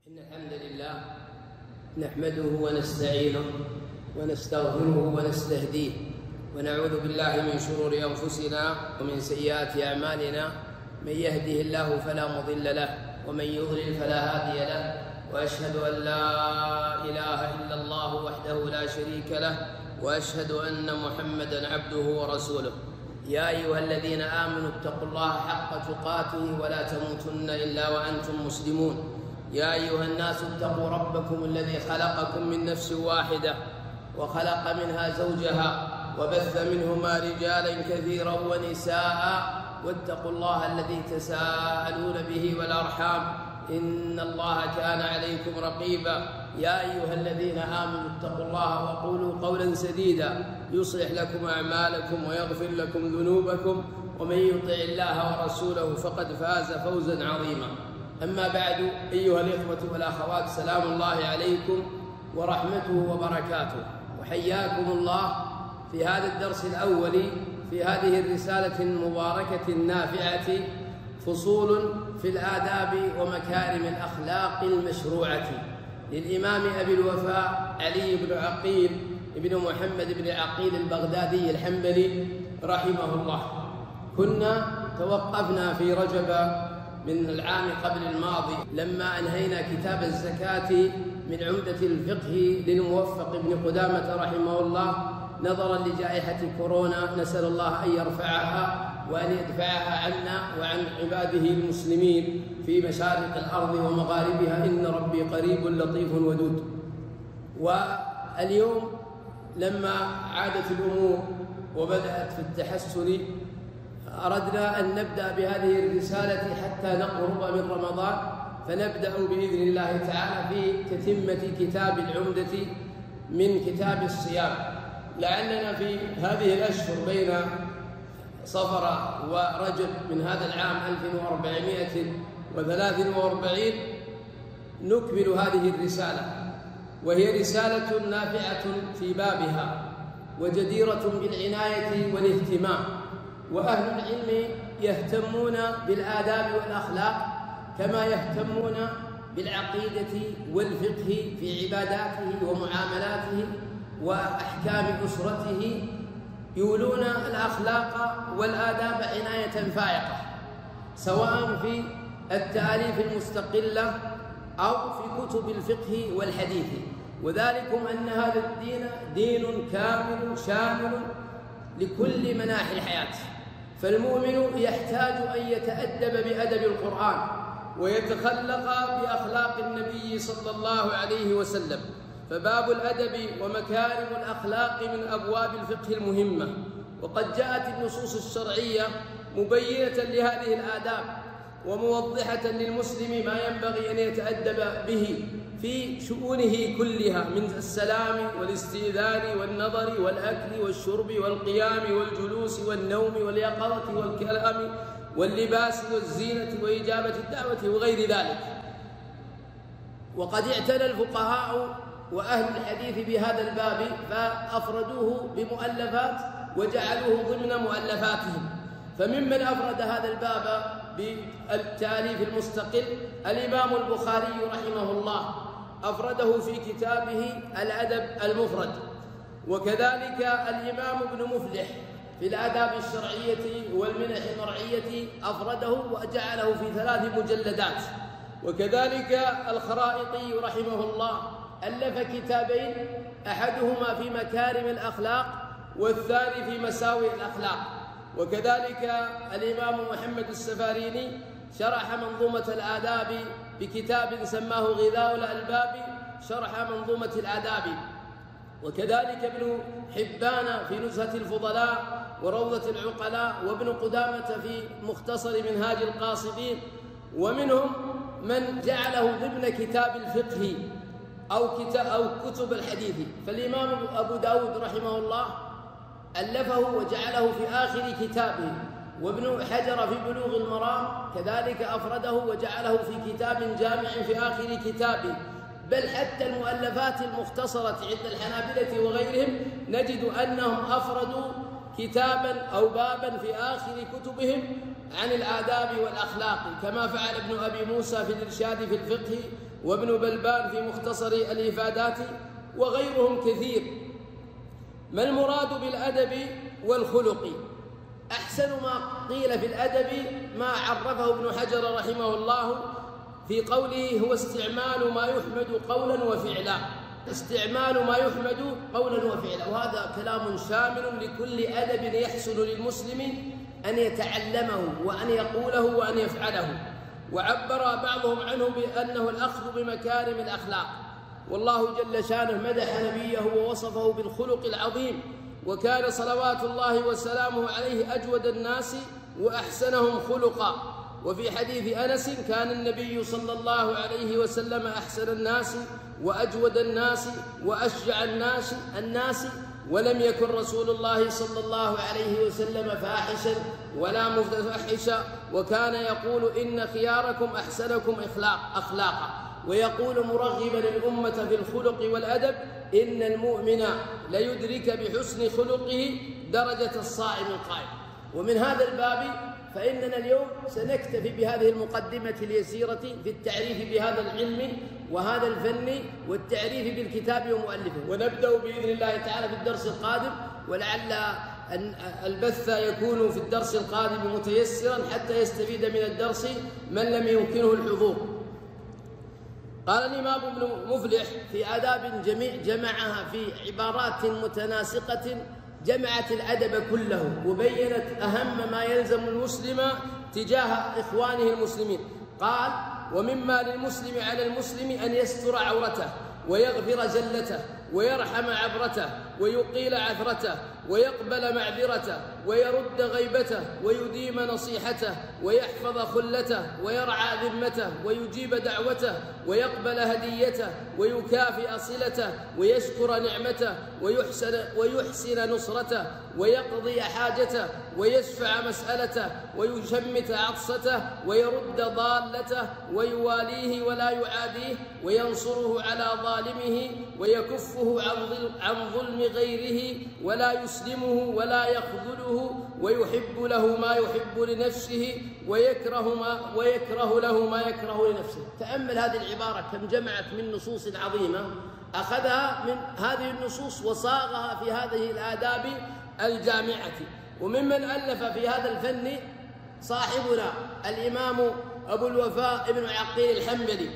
إن الحمد لله نحمده ونستعينه ونستغفره ونستهديه ونعوذ بالله من شرور أنفسنا ومن سيئات أعمالنا. من يهده الله فلا مضل له ومن يضلل فلا هادي له، وأشهد أن لا إله إلا الله وحده لا شريك له، وأشهد أن محمدًا عبده ورسوله. يا أيها الذين آمنوا اتقوا الله حق تقاته ولا تموتن إلا وأنتم مسلمون. يا أيها الناس اتقوا ربكم الذي خلقكم من نفس واحدة وخلق منها زوجها وبث منهما رجالا كثيرا ونساء، واتقوا الله الذي تساءلون به والأرحام إن الله كان عليكم رقيبا. يا أيها الذين آمنوا اتقوا الله وقولوا قولا سديدا يصلح لكم أعمالكم ويغفر لكم ذنوبكم، ومن يطع الله ورسوله فقد فاز فوزا عظيما. أما بعد، أيها الإخوة والأخوات، سلام الله عليكم ورحمته وبركاته، وحياكم الله في هذا الدرس الأول في هذه الرسالة المباركة النافعة، فصول في الآداب ومكارم الأخلاق المشروعة، للإمام أبي الوفاء علي بن عقيل بن محمد بن عقيل البغدادي الحنبلي رحمه الله. كنا توقفنا في رجب من العام قبل الماضي لما أنهينا كتاب الزكاة من عمدة الفقه للموفق بن قدامة رحمه الله، نظرا لجائحة كورونا، نسأل الله أن يرفعها وأن يدفعها عنا وعن عباده المسلمين في مشارق الأرض ومغاربها، إن ربي قريب لطيف ودود. واليوم لما عادت الأمور وبدأت في التحسن، أردنا أن نبدأ بهذه الرسالة حتى نقرب من رمضان، فنبدأ بإذن الله تعالى في تتمة كتاب العمدة من كتاب الصيام. لعلنا في هذه الأشهر بين صفر ورجب من هذا العام 1443 نكمل هذه الرسالة، وهي رسالة نافعة في بابها وجديرة بالعناية والاهتمام. وأهل العلم يهتمون بالآداب والأخلاق كما يهتمون بالعقيدة والفقه في عباداته ومعاملاته وأحكام أسرته، يولون الأخلاق والآداب عناية فائقة، سواء في التأليف المستقلة أو في كتب الفقه والحديث. وذلكم أن هذا الدين دين كامل شامل لكل مناحي الحياة، فالمؤمن يحتاج أن يتأدب بأدب القرآن ويتخلق بأخلاق النبي صلى الله عليه وسلم. فباب الأدب ومكارم الأخلاق من أبواب الفقه المهمة، وقد جاءت النصوص الشرعية مبينة لهذه الآداب وموضحة للمسلم ما ينبغي أن يتأدب به في شؤونه كلها، من السلام والاستئذان والنظر والأكل والشرب والقيام والجلوس والنوم واليقظة والكلام واللباس والزينة وإجابة الدعوة وغير ذلك. وقد اعتنى الفقهاء وأهل الحديث بهذا الباب فأفردوه بمؤلفات وجعلوه ضمن مؤلفاتهم. فممن أفرد هذا الباب بالتأليف المستقل الإمام البخاري رحمه الله، أفرده في كتابه الأدب المفرد، وكذلك الإمام ابن مفلح في الآداب الشرعية والمنح المرعية أفرده وجعله في 3 مجلدات. وكذلك الخرائطي رحمه الله ألف كتابين، أحدهما في مكارم الأخلاق والثاني في مساوئ الأخلاق. وكذلك الإمام محمد السفاريني شرح منظومة الآداب بكتاب سماه غذاء الألباب، شرح منظومة الآداب. وكذلك ابن حبان في نزهة الفضلاء وروضة العقلاء، وابن قدامة في مختصر منهاج القاصدين. ومنهم من جعله ضمن كتاب الفقه أو كتب الحديث. فالإمام أبو داود رحمه الله ألفه وجعله في آخر كتابه، وابن حجر في بلوغ المرام كذلك أفرده وجعله في كتاب جامع في آخر كتابه. بل حتى المؤلفات المختصرة عند الحنابلة وغيرهم نجد أنهم أفردوا كتابا أو بابا في آخر كتبهم عن الآداب والأخلاق، كما فعل ابن أبي موسى في الإرشاد في الفقه، وابن بلبان في مختصر الإفادات، وغيرهم كثير. ما المراد بالأدب والخلق؟ أحسن ما قيل في الأدب ما عرفه ابن حجر رحمه الله في قوله: هو استعمال ما يحمد قولا وفعلا. استعمال ما يحمد قولا وفعلا، وهذا كلام شامل لكل أدب يحسن للمسلم أن يتعلمه وأن يقوله وأن يفعله. وعبر بعضهم عنه بأنه الأخذ بمكارم الأخلاق. والله جل شانه مدح نبيه ووصفه بالخلق العظيم، وكان صلوات الله وسلامه عليه أجود الناس وأحسنهم خلقا. وفي حديث أنس: كان النبي صلى الله عليه وسلم أحسن الناس وأجود الناس وأشجع الناس ولم يكن رسول الله صلى الله عليه وسلم فاحشا ولا متفحشا، وكان يقول: إن خياركم أحسنكم أخلاقا، ويقول مرغبا الأمة في الخلق والأدب: إن المؤمن ليدرك بحسن خلقه درجة الصائم القائم. ومن هذا الباب فإننا اليوم سنكتفي بهذه المقدمة اليسيرة في التعريف بهذا العلم وهذا الفن والتعريف بالكتاب ومؤلفه، ونبدأ بإذن الله تعالى في الدرس القادم، ولعل أن البث يكون في الدرس القادم متيسرا حتى يستفيد من الدرس من لم يمكنه الحضور. قال الإمام ابن مفلح في آداب جمعها في عبارات متناسقة، جمعت الأدب كله وبينت أهم ما يلزم المسلم تجاه إخوانه المسلمين. قال: ومما للمسلم على المسلم أن يستر عورته ويغفر زلته ويرحم عبرته ويقيل عثرته ويقبل معذرته ويرد غيبته ويديم نصيحته ويحفظ خلته ويرعى ذمته ويجيب دعوته ويقبل هديته ويكافئ صلته ويشكر نعمته ويحسن نصرته ويقضي حاجته ويشفع مسألته ويشمت عطسته ويرد ضالته ويواليه ولا يعاديه وينصره على ظالمه ويكفه عن ظلم غيره ولا يسلمه ولا يخذله ويحب له ما يحب لنفسه ويكره له ما يكره لنفسه. تأمل هذه العبارة كم جمعت من نصوص عظيمة، أخذها من هذه النصوص وصاغها في هذه الآداب الجامعة. وممن ألف في هذا الفن صاحبنا الإمام أبو الوفاء ابن عقيل الحنبلي،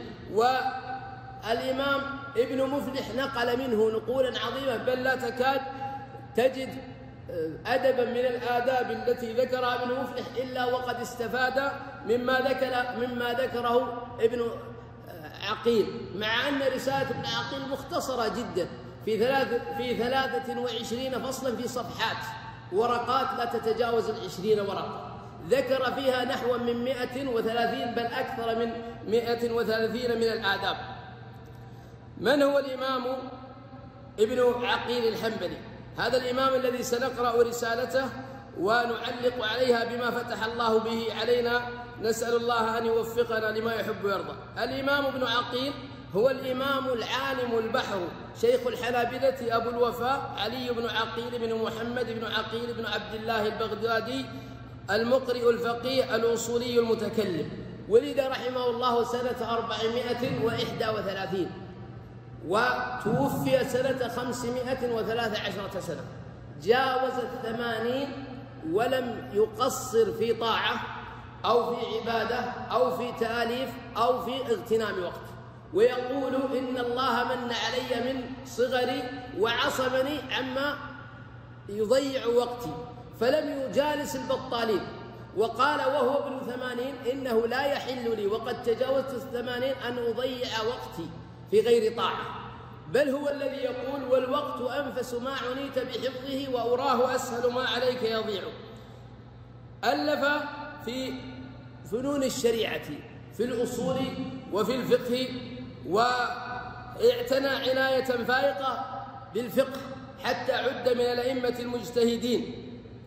والإمام ابن مفلح نقل منه نقولا عظيمة، بل لا تكاد تجد أدبا من الآداب التي ذكرها ابن مفلح إلا وقد استفاد مما ذكره ابن عقيل، مع أن رسالة ابن عقيل مختصرة جدا في 23 فصلا في صفحات، ورقات لا تتجاوز 20 ورقة، ذكر فيها نحو من 130 بل أكثر من 130 من الآداب. من هو الإمام ابن عقيل الحنبلي؟ هذا الإمام الذي سنقرأ رسالته ونعلق عليها بما فتح الله به علينا، نسأل الله أن يوفقنا لما يحب ويرضى. الإمام ابن عقيل هو الإمام العالم البحر، شيخ الحنابلة أبو الوفاء علي بن عقيل بن محمد بن عقيل بن عبد الله البغدادي، المقرئ الفقيه الأصولي المتكلم. ولد رحمه الله سنة 431 وتوفي سنة 513 سنة، جاوز 80 ولم يقصر في طاعة أو في عبادة أو في تأليف أو في اغتنام وقت. ويقول: إن الله من علي من صغري وعصمني عما يضيع وقتي، فلم يجالس البطالين. وقال وهو ابن 80: إنه لا يحل لي وقد تجاوزت 80 أن أضيع وقتي في غير طاعة، بل هو الذي يقول: والوقت أنفس ما عنيت بحفظه وأراه أسهل ما عليك يضيع. ألف في فنون الشريعة، في الأصول وفي الفقه، واعتنى عناية فائقة بالفقه حتى عد من الأئمة المجتهدين،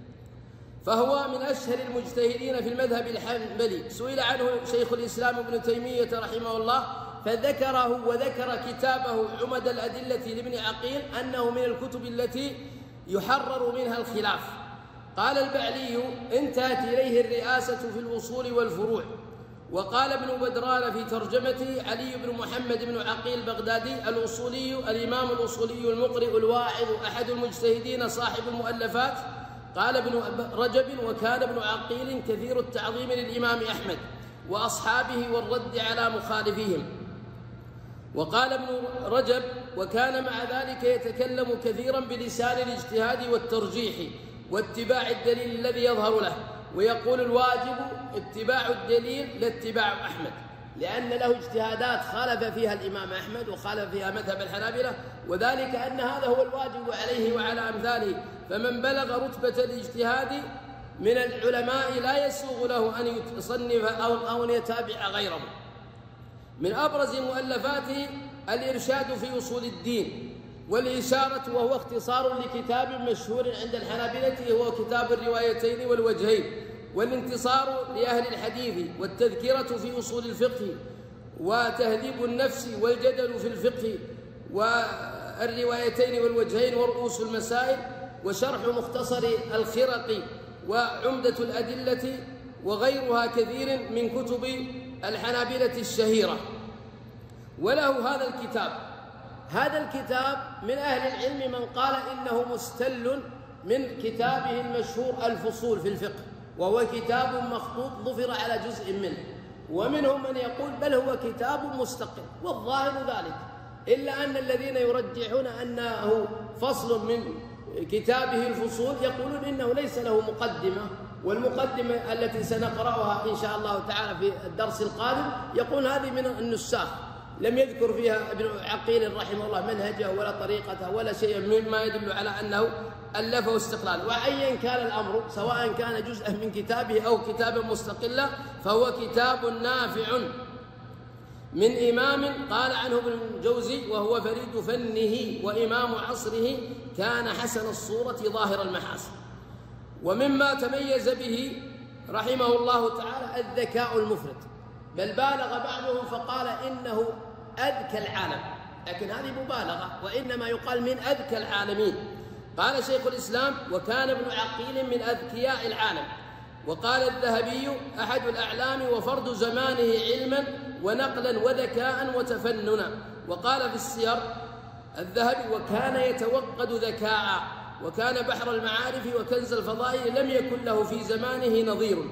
فهو من أشهر المجتهدين في المذهب الحنبلي. سئل عنه شيخ الإسلام ابن تيمية رحمه الله فذكره وذكر كتابه عمد الأدلة لابن عقيل أنه من الكتب التي يحرر منها الخلاف، قال البعلي: انتهت إليه الرئاسة في الوصول والفروع. وقال ابن بدران في ترجمته: علي بن محمد بن عقيل البغدادي الأصولي، الإمام الأصولي المقرئ الواعظ، أحد المجتهدين صاحب المؤلفات. قال ابن رجب: وكان ابن عقيل كثير التعظيم للإمام أحمد وأصحابه والرد على مخالفيهم. وقال ابن رجب: وكان مع ذلك يتكلم كثيرا بلسان الاجتهاد والترجيح واتباع الدليل الذي يظهر له، ويقول: الواجب اتباع الدليل لا اتباع أحمد، لأن له اجتهادات خالف فيها الإمام أحمد وخالف فيها مذهب الحنابلة، وذلك أن هذا هو الواجب عليه وعلى أمثاله. فمن بلغ رتبة الاجتهاد من العلماء لا يسوغ له أن يصنف أو أن يتابع غيره. من أبرز مؤلفاته الإرشاد في أصول الدين، والإشارة، وهو اختصار لكتاب مشهور عند الحنابلة هو كتاب الروايتين والوجهين، والانتصار لأهل الحديث، والتذكرة في أصول الفقه، وتهذيب النفس، والجدل في الفقه، والروايتين والوجهين، ورؤوس المسائل، وشرح مختصر الخرقي، وعمدة الأدلة، وغيرها كثير من كتب الحنابلة الشهيرة. وله هذا الكتاب. هذا الكتاب من أهل العلم من قال إنه مستل من كتابه المشهور الفصول في الفقه، وهو كتاب مخطوط ظفر على جزء منه، ومنهم من يقول بل هو كتاب مستقل، والظاهر ذلك، إلا أن الذين يرجحون أنه فصل من كتابه الفصول يقولون إنه ليس له مقدمة، والمقدمة التي سنقرأها إن شاء الله تعالى في الدرس القادم يقول هذه من النساخ، لم يذكر فيها ابن عقيل رحمه الله منهجه ولا طريقته ولا شيء مما يدل على أنه ألفه استقلالا. وأيا كان الأمر، سواء كان جزءا من كتابه أو كتابا مستقلا، فهو كتاب نافع من إمام قال عنه ابن الجوزي: وهو فريد فنه وإمام عصره، كان حسن الصورة ظاهر المحاسن. ومما تميز به رحمه الله تعالى الذكاء المفرط، بل بالغ بعضهم فقال إنه أذكى العالم، لكن هذه مبالغة، وإنما يقال من أذكى العالمين. قال شيخ الإسلام: وكان ابن عقيل من أذكياء العالم. وقال الذهبي: أحد الأعلام وفرد زمانه علما ونقلا وذكاء وتفننا. وقال في السير الذهبي: وكان يتوقد ذكاء، وكان بحر المعارف وكنز الفضائل، لم يكن له في زمانه نظير.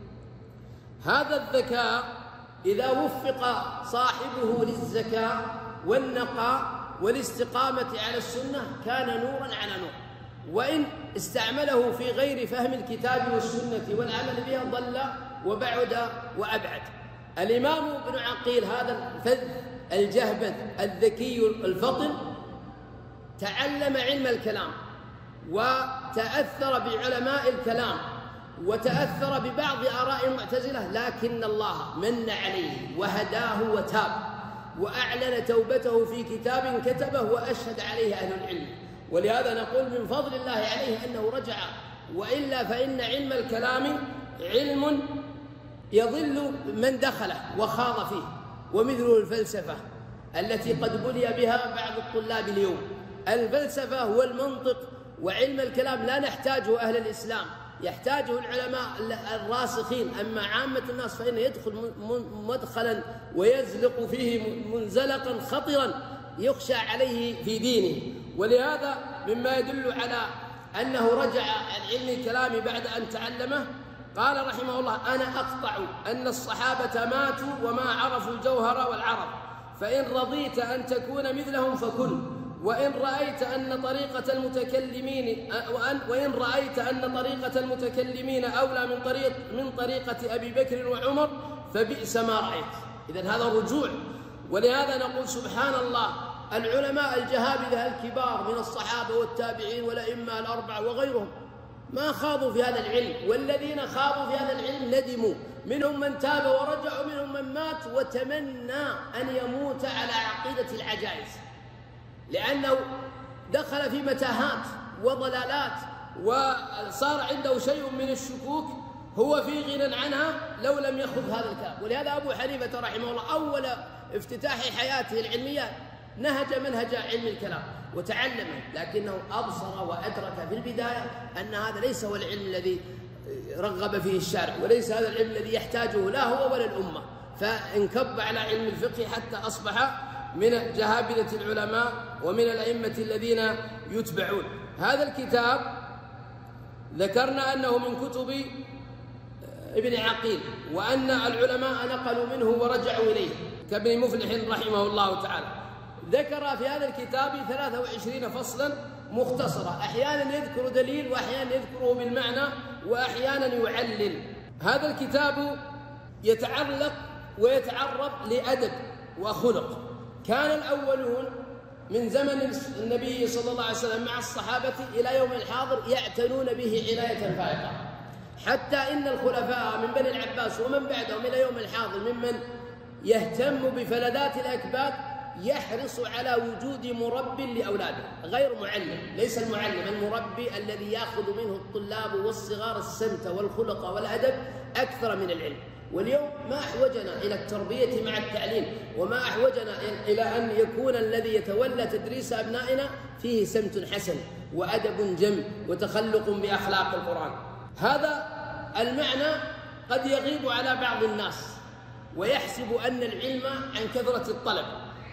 هذا الذكاء إذا وفق صاحبه للزكاة والنقاء والاستقامة على السنة كان نورا على نور، وإن استعمله في غير فهم الكتاب والسنة والعمل بها ضل وبعد وأبعد. الإمام ابن عقيل هذا الفذ الجهبذ الذكي الفطن تعلم علم الكلام، وتأثر بعلماء الكلام، وتأثر ببعض آراء المعتزلة، لكن الله من عليه وهداه وتاب، وأعلن توبته في كتاب كتبه وأشهد عليه أهل العلم. ولهذا نقول من فضل الله عليه أنه رجع، وإلا فإن علم الكلام علم يضل من دخله وخاض فيه، ومثله الفلسفة التي قد بلي بها بعض الطلاب اليوم. الفلسفة هو المنطق، وعلم الكلام لا نحتاجه أهل الإسلام، يحتاجه العلماء الراسخين. أما عامة الناس فإنه يدخل مدخلا ويزلق فيه منزلقا خطرا يخشى عليه في دينه. ولهذا مما يدل على أنه رجع عن علم الكلام بعد أن تعلمه، قال رحمه الله: أنا أقطع أن الصحابة ماتوا وما عرفوا الجوهر والعرب، فإن رضيت أن تكون مثلهم فكن، وإن رأيت أن طريقة المتكلمين أولى من طريقة أبي بكر وعمر فبئس ما رأيت. إذن هذا رجوع. ولهذا نقول سبحان الله، العلماء الجهابذة الكبار من الصحابة والتابعين والأئمة الأربعة وغيرهم ما خاضوا في هذا العلم، والذين خاضوا في هذا العلم ندموا، منهم من تاب ورجع، ومنهم من مات وتمنى أن يموت على عقيدة العجائز، لأنه دخل في متاهات وضلالات، وصار عنده شيء من الشكوك هو في غنى عنها لو لم يخذ هذا الكلام. ولهذا أبو حنيفة رحمه الله أول افتتاح حياته العلمية نهج منهج علم الكلام وتعلمه، لكنه أبصر وأدرك في البداية أن هذا ليس هو العلم الذي رغب فيه الشارع، وليس هذا العلم الذي يحتاجه لا هو ولا الأمة، فانكب على علم الفقه حتى أصبح من جهابذة العلماء ومن الأئمة الذين يتبعون. هذا الكتاب ذكرنا أنه من كتب ابن عقيل، وأن العلماء نقلوا منه ورجعوا إليه كابن مفلح رحمه الله تعالى. ذكر في هذا الكتاب 23 فصلا مختصرة، أحيانا يذكر دليل وأحيانا يذكره بالمعنى وأحيانا يعلل. هذا الكتاب يتعلق ويتعرض لأدب وخلق. كان الأولون من زمن النبي صلى الله عليه وسلم مع الصحابة إلى يوم الحاضر يعتنون به عناية فائقة، حتى إن الخلفاء من بني العباس ومن بعدهم إلى يوم الحاضر ممن يهتم بفلذات الأكباد يحرص على وجود مرب لأولاده غير معلم. ليس المعلم، المربي الذي يأخذ منه الطلاب والصغار السمت والخلق والأدب أكثر من العلم. واليوم ما أحوجنا إلى التربية مع التعليم، وما أحوجنا إلى أن يكون الذي يتولى تدريس أبنائنا فيه سمت حسن وأدب جم وتخلق بأخلاق القرآن. هذا المعنى قد يغيب على بعض الناس ويحسب أن العلم عن كثرة الطلب،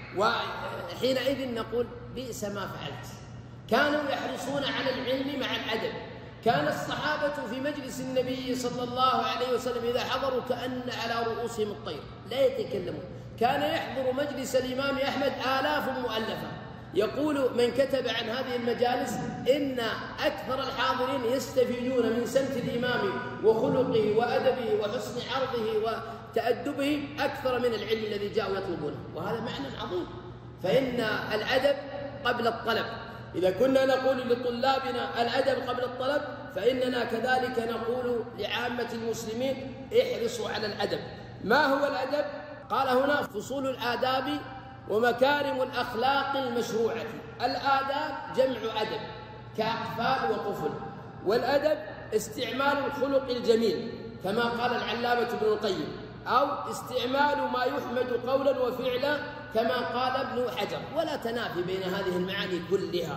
وحينئذ نقول بئس ما فعلت. كانوا يحرصون على العلم مع الأدب. كان الصحابة في مجلس النبي صلى الله عليه وسلم إذا حضروا كأن على رؤوسهم الطير لا يتكلمون. كان يحضر مجلس الإمام أحمد آلاف مؤلفة. يقول من كتب عن هذه المجالس إن أكثر الحاضرين يستفيدون من سمت الإمام وخلقه وأدبه وحسن عرضه وتأدبه أكثر من العلم الذي جاءوا يطلبونه، وهذا معنى عظيم. فإن الأدب قبل الطلب. إذا كنا نقول لطلابنا الأدب قبل الطلب، فإننا كذلك نقول لعامة المسلمين احرصوا على الأدب. ما هو الأدب؟ قال هنا فصول الآداب ومكارم الأخلاق المشروعة. الآداب جمع أدب كأقفال وقفل، والأدب استعمال الخلق الجميل كما قال العلامة ابن القيم، أو استعمال ما يحمد قولا وفعلا كما قال ابن حجر، ولا تنافي بين هذه المعاني كلها.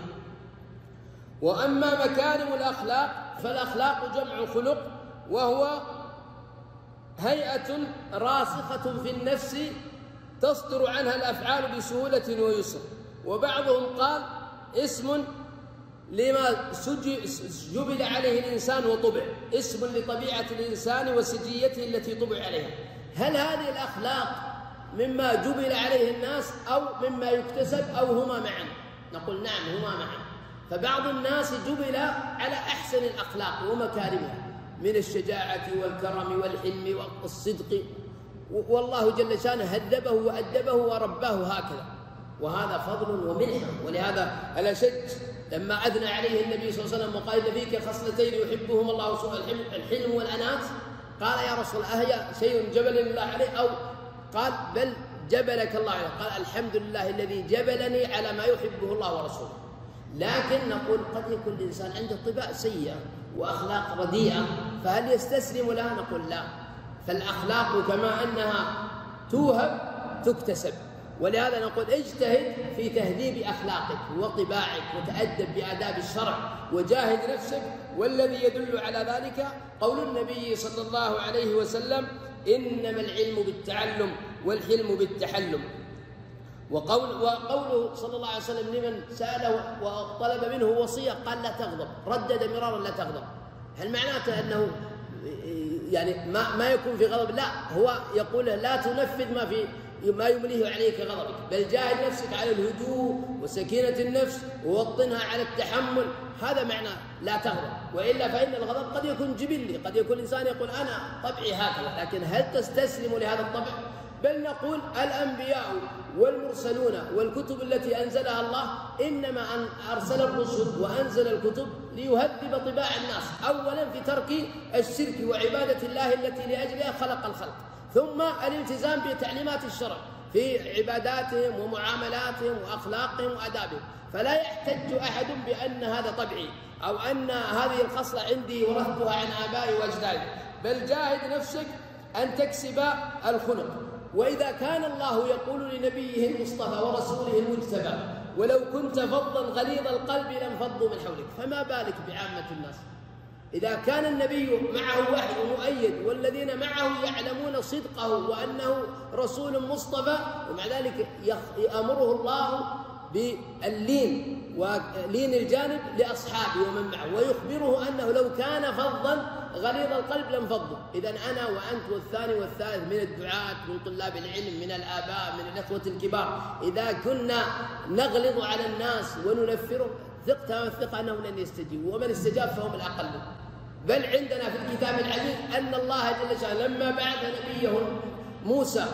وأما مكارم الأخلاق فالأخلاق جمع خلق، وهو هيئة راسخة في النفس تصدر عنها الأفعال بسهولة ويسر. وبعضهم قال اسم لما جبل عليه الإنسان وطبع، اسم لطبيعة الإنسان وسجيته التي طبع عليها. هل هذه الأخلاق مما جبل عليه الناس أو مما يكتسب أو هما معا؟ نقول نعم هما معا. فبعض الناس جبل على أحسن الأخلاق ومكارمها من الشجاعة والكرم والحلم والصدق، والله جل شانه هذبه وأدبه ورباه هكذا، وهذا فضل ومنحة. ولهذا الأشج لما أثنى عليه النبي صلى الله عليه وسلم وقال فيك خصلتين يحبهما الله سبحانه، الحلم والأنات، قال يا رسول الله أهي شيء جبل الله عليه؟ أو قال بل جبلك الله عليه. قال الحمد لله الذي جبلني على ما يحبه الله ورسوله. لكن نقول قد يكون الإنسان عنده طباع سيئة وأخلاق رديئة، فهل يستسلم لها؟ نقول لا. فالأخلاق كما أنها توهب تكتسب، ولهذا نقول اجتهد في تهذيب أخلاقك وطباعك وتأدب بآداب الشرع وجاهد نفسك. والذي يدل على ذلك قول النبي صلى الله عليه وسلم إنما العلم بالتعلم والحلم بالتحلم. وقوله صلى الله عليه وسلم لمن سأله وطلب منه وصية قال لا تغضب، ردد مرارا لا تغضب. هل معناته أنه يعني ما يكون في غضب؟ لا، هو يقول لا تنفذ ما يمليه عليك غضبك، بل جاهد نفسك على الهدوء وسكينة النفس ووطنها على التحمل. هذا معنى لا تغضب. وإلا فإن الغضب قد يكون جبلي، قد يكون الإنسان يقول أنا طبعي هكذا، لكن هل تستسلم لهذا الطبع؟ بل نقول الأنبياء والمرسلون والكتب التي أنزلها الله إنما أرسل الرسل وأنزل الكتب ليهذب طباع الناس، أولا في ترك الشرك وعبادة الله التي لأجلها خلق الخلق، ثم الالتزام بتعليمات الشرع في عباداتهم ومعاملاتهم وأخلاقهم وآدابهم. فلا يحتج أحد بأن هذا طبعي أو أن هذه الخصلة عندي ورثتها عن آبائي وأجدادي، بل جاهد نفسك أن تكسب الخلق. وإذا كان الله يقول لنبيه المصطفى ورسوله المجتبى ولو كنت فظا غليظ القلب لانفضوا من حولك، فما بالك بعامة الناس؟ إذا كان النبي معه وحي مؤيد والذين معه يعلمون صدقه وأنه رسول مصطفى، ومع ذلك يأمره الله باللين ولين الجانب لأصحابه ومن معه، ويخبره أنه لو كان فظا غليظ القلب لانفضوا. إذن أنا وأنت والثاني والثالث من الدعاة، من طلاب العلم، من الآباء، من الأخوة الكبار، إذا كنا نغلظ على الناس وننفرهم، ثق تمام الثقة أنهم لن يستجيبوا، ومن استجاب فهم الأقل. بل عندنا في الكتاب العزيز أن الله جل شأنه لما بعث نبيه موسى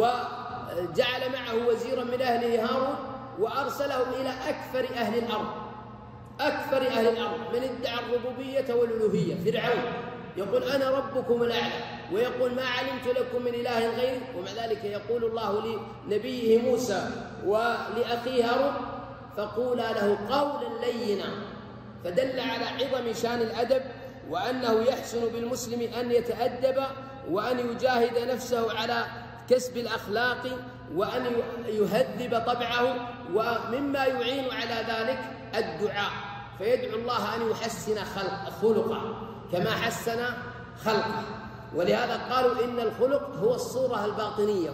وجعل معه وزيرا من أهله هارون وأرسله إلى أكثر أهل الأرض، أكثر أهل الأرض من ادعى الربوبية والألوهية. فرعون يقول أنا ربكم الأعلى، ويقول ما علمت لكم من إله غيري، ومع ذلك يقول الله لنبيه موسى ولأخيه هارون فقولا له قولا لينا، فدل على عظم شان الأدب، وأنه يحسن بالمسلم أن يتأدب وأن يجاهد نفسه على كسب الأخلاق وأن يهذب طبعه، ومما يعين على ذلك الدعاء، فيدعو الله أن يحسن خلقه كما حسن خلقه. ولهذا قالوا إن الخلق هو الصورة الباطنية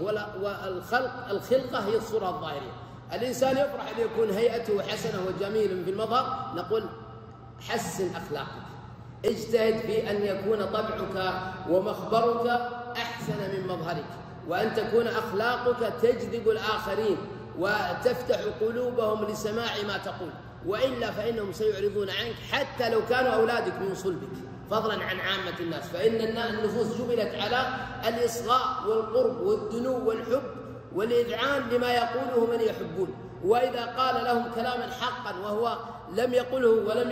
والخلقة هي الصورة الظاهرية. الإنسان يفرح أن يكون هيئته حسنة وجميل في المظهر، نقول حسن أخلاقك، اجتهد في أن يكون طبعك ومخبرك أحسن من مظهرك، وأن تكون أخلاقك تجذب الآخرين وتفتح قلوبهم لسماع ما تقول، وإلا فإنهم سيعرضون عنك حتى لو كانوا أولادك من صلبك، فضلا عن عامة الناس، فإن النفوس جبلت على الإصغاء والقرب والدنو والحب والإذعان لما يقوله من يحبون. وإذا قال لهم كلاما حقا وهو لم يقله ولم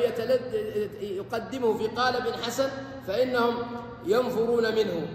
يقدمه في قالب حسن فإنهم ينفرون منه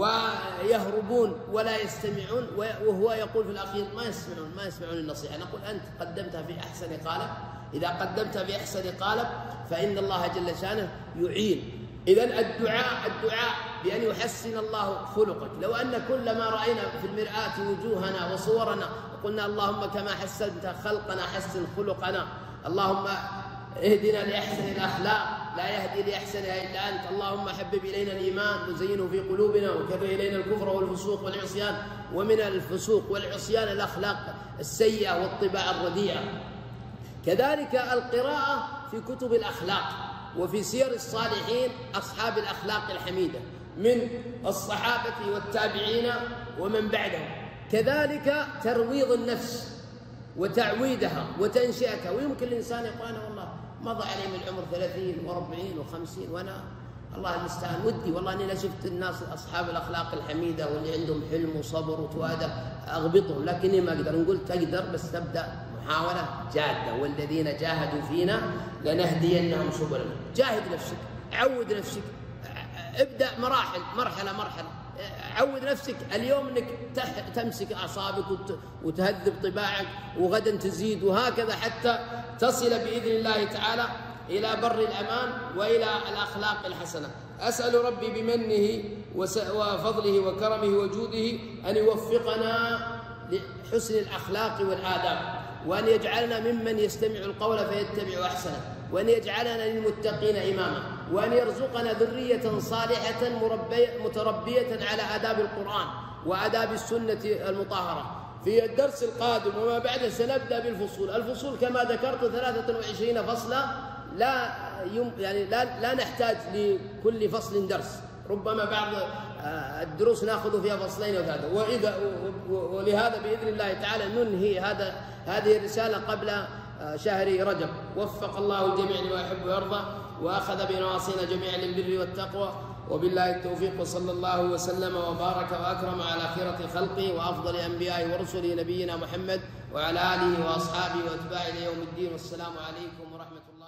ويهربون ولا يستمعون، وهو يقول في الأخير ما يسمعون النصيحة. نقول أنت قدمتها في أحسن قالب، إذا قدمتها في أحسن قالب فإن الله جل شانه يعين. إذن الدعاء بأن يحسن الله خلقك. لو أن كل ما رأينا في المرآة وجوهنا وصورنا وقلنا اللهم كما حسنت خلقنا حسن خلقنا، اللهم اهدنا لأحسن الأخلاق لا يهدي لأحسنها إلا أنت، اللهم حبب إلينا الإيمان وزينه في قلوبنا وكره إلينا الكفر والفسوق والعصيان، ومن الفسوق والعصيان الأخلاق السيئة والطباع الرديئة. كذلك القراءة في كتب الأخلاق وفي سير الصالحين أصحاب الأخلاق الحميدة من الصحابة والتابعين ومن بعدهم. كذلك ترويض النفس وتعويدها وتنشئتها. ويمكن الإنسان يقول أنا والله مضى علي من العمر 30 و40 و50 وأنا الله المستعان ودي والله أني لا شفت الناس أصحاب الأخلاق الحميدة واللي عندهم حلم وصبر وتوادة أغبطهم، لكني ما أقدر. نقول تقدر بس تبدأ محاولة جادة، والذين جاهدوا فينا لنهدينهم سبلنا. جاهد نفسك، عود نفسك، ابدأ مرحلة عود نفسك اليوم انك تمسك اعصابك وتهذب طباعك، وغدا تزيد، وهكذا حتى تصل باذن الله تعالى الى بر الامان والى الاخلاق الحسنه. اسال ربي بمنه وفضله وكرمه وجوده ان يوفقنا لحسن الاخلاق والاداب، وان يجعلنا ممن يستمع القول فيتبع احسنه، وأن يجعلنا للمتقين إماما، وأن يرزقنا ذرية صالحة متربية على آداب القرآن وآداب السنة المطهرة. في الدرس القادم وما بعده سنبدأ بالفصول. الفصول كما ذكرت 23 فصلا، لا نحتاج لكل فصل درس، ربما بعض الدروس نأخذ فيها فصلين أو ثلاثة، ولهذا بإذن الله تعالى ننهي هذه الرسالة قبل شهر رجب. وفق الله الجميع لما يحب ويرضى، وأخذ بنواصينا جميعا للبر والتقوى، وبالله التوفيق، وصلى الله وسلم وبارك وأكرم على خيرة خلقه وأفضل أنبيائه ورسله نبينا محمد وعلى آله وأصحابه وأتباعه إلى يوم الدين. والسلام عليكم ورحمة الله.